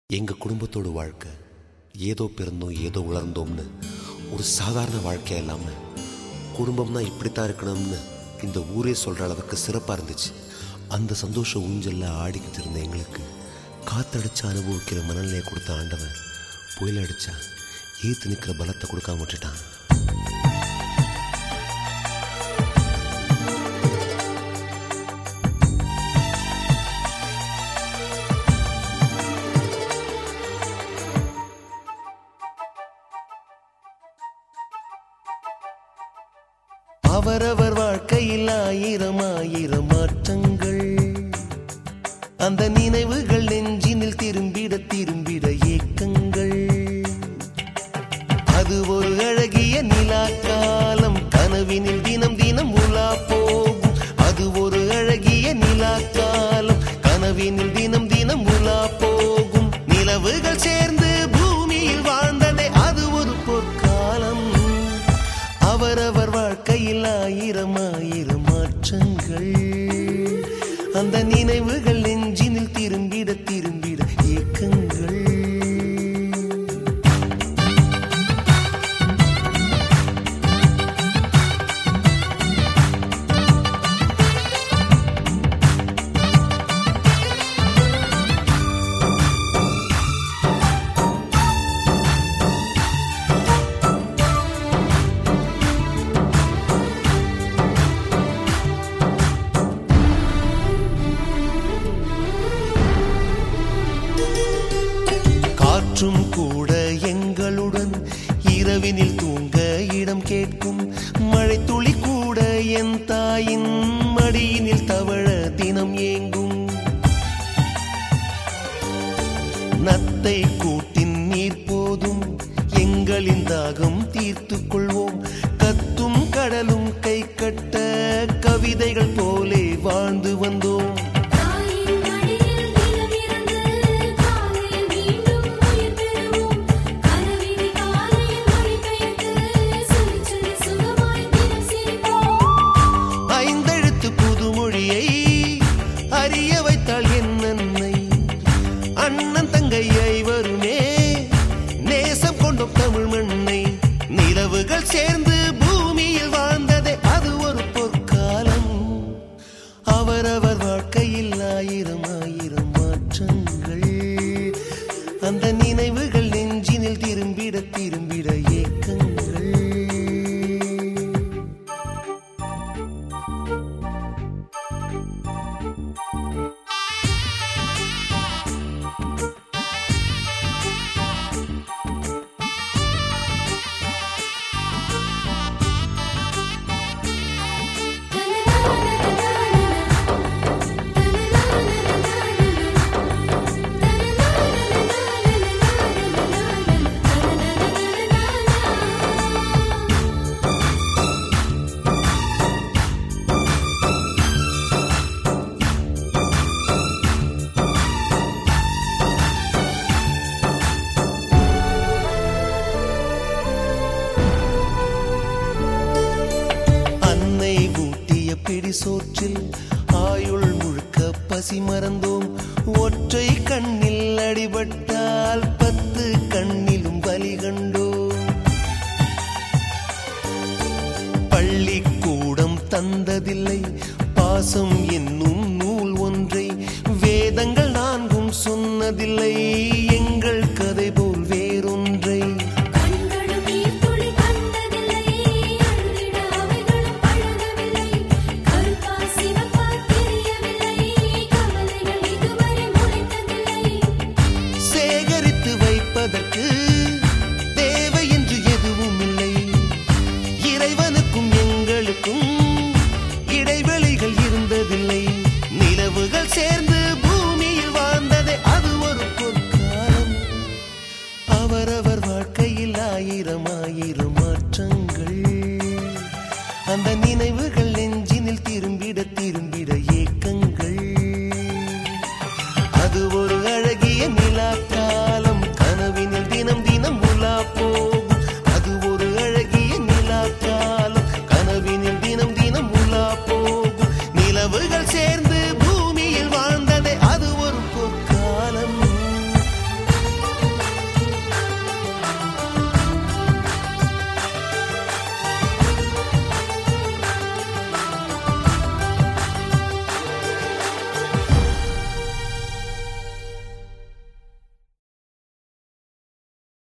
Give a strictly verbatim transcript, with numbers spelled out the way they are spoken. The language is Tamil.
எங்க குடும்பத்தோட வாழ்க்கை ஏதோ பிறந்தோம் ஏதோ உலர்ந்தோம்னு ஒரு சாதாரண வாழ்க்கையா இல்லாம குடும்பம்னா இப்படித்தான் இருக்கணும்னு இந்த ஊரே சொல்ற அளவுக்கு சிறப்பா இருந்துச்சு. அந்த சந்தோஷ ஊஞ்சல்ல ஆடிக்கிட்டு இருந்த எங்களுக்கு காத்தடிச்சு அனுபவிக்கிற மனநிலையை கொடுத்த ஆண்டவன் புயல் அடிச்சா ஏத்து நிற்கிற பலத்தை கொடுக்காம விட்டுட்டான். அவரவர் வாழ்க்கையில் ஆயிரம் ஆயிரம் மாற்றங்கள், அந்த நினைவுகள் நெஞ்சினில் திரும்பிட திரும்பிட ஏக்கங்கள். அது ஒரு அழகிய நிலா காலம், கனவினில் தினம் தினம் உலா போகும். அது ஒரு அழகிய நிலா காலம், கனவினில் தினம் தினம் உலா போகும். நிலவுகள் சேர்ந்து பூமியில் வாழ்ந்ததே அது ஒரு பொற்காலம். அவரவர் வாழ்க்கையில் ஆயிரம் ஆயிரம் மாற்றங்கள், அந்த நினைவுகள் நெஞ்சினில் திரும்பிட திரும்பிட ஏக்கங்கள். காற்றும் கூட எங்களுடன் இரவினில் தூங்க இடம் கேட்கும். மழை துளி கூட என் தாயின் மடியினில் தவழ தினம் ஏங்கும். நத்தை கூட்டின் நீர் போதும், எங்களின் தாகம் தீர்த்துக் கொள்வோம். கத்தும் கடலும் கை கட்ட கவிதைகள் போலே வாழ்ந்து வந்தோம். அறிய வைத்தாள் என் அன்னை, அண்ணன் தங்கை ஐவருமே நேசம் கொண்டோம் தமிழ் மண்ணை. நிலவுகள் சேர்ந்து பூமியில் வாழ்ந்ததே அது ஒரு பொற்காலம். அவரவர் வாழ்க்கையில் ஆயிரம் ஆயிரம் மாற்றங்கள், அந்த நினைவுகள் நெஞ்சினில் திரும்பிட திரும்பிட ஏக்கங்கள். பிடி சோற்றில் ஆயுள் முழுக்க பசி மறந்தோம். ஒற்றை கண்ணில் அடிபட்டால் பத்து கண்ணிலும் வலி கண்டோம். பள்ளிக்கூடம் தந்ததில்லை பாசம் என்னும் நூல் ஒன்றை, வேதங்கள் நான்கும் சொன்னதில்லை